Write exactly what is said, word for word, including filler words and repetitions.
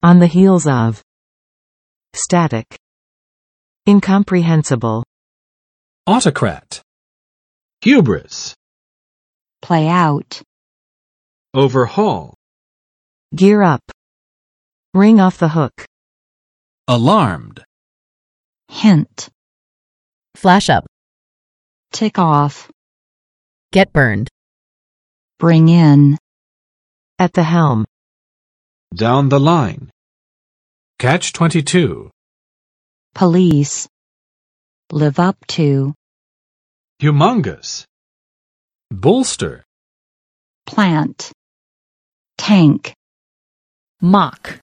On the heels of. Static. Incomprehensible. Autocrat. Hubris. Play out. Overhaul. Gear up. Ring off the hook. Alarmed. Hint. Flash up. Tick off. Get burned. Bring in. At the helm. Down the line. Catch twenty-two. Police. Live up to. Humongous. Bolster. Plant. Tank. Mock.